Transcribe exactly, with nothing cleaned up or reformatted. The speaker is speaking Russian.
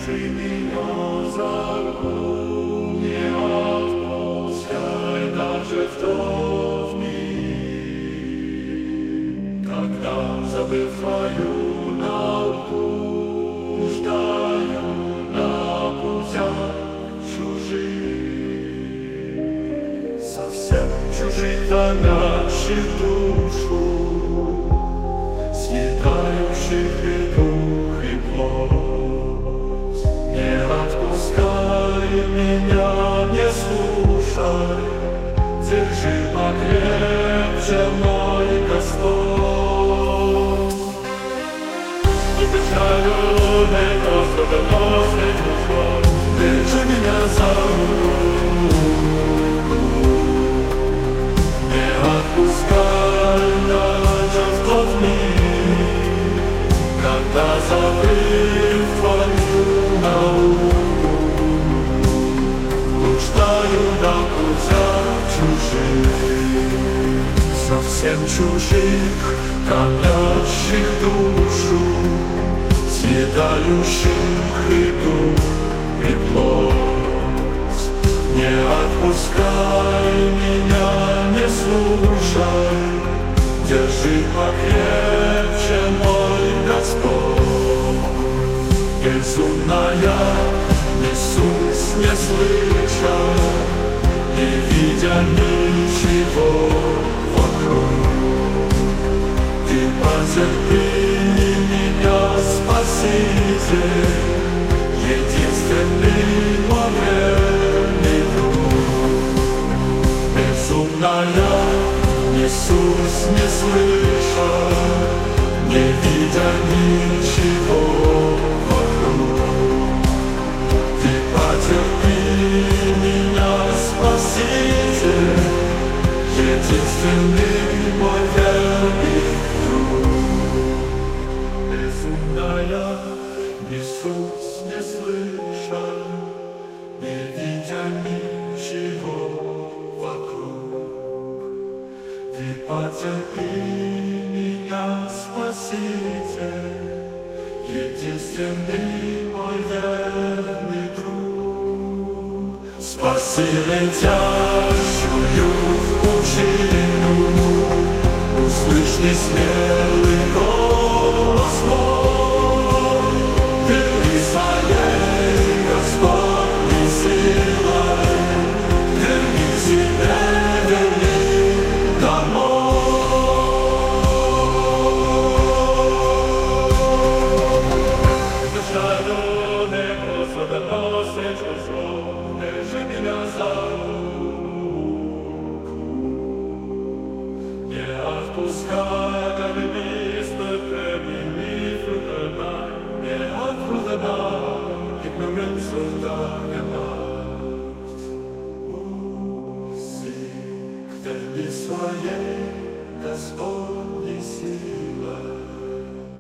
Ты меня за руку не отпускай даже в тот миг, когда, забыв твою науку, ждаю на путях чужих, совсем чужих, томящих душу, съедающих и дух, и плоть. Не отпускай меня, не слушай, держи покрепче, мой Господь. Не печалю, не просто доносит ушел, держи меня за руку, не отпускай даже в тот миг, когда забыв твою науку, блуждаю на путях чужих, совсем чужих, томящих душу, съедающих и дух, и плоть. Не отпускай меня, не слушай, держи покрепче, мой Господь. Безумная, несусь, не слыша, не видя ничего вокруг. Ты потерпи меня, Спаситель, единственный мой верный друг. Безумная, несусь, не слыша, не видя ничего вокруг. Ты потерпи меня, Спаситель, единственный мой верный друг. Безумная, несусь, не слыша, не видя ничего вокруг. Ты потерпи меня, Спаситель, единственный мой верный друг. Спаси летящую пучину, услышь несмелый голос мой. Верни своей Господней силой, верни себе, верни домой. Душа не просто доносит чужого, держи меня за руку, не отпускай, как лист, премини through the night, не through the night, ignorance of darkness. Усик, верни своей Господней силой.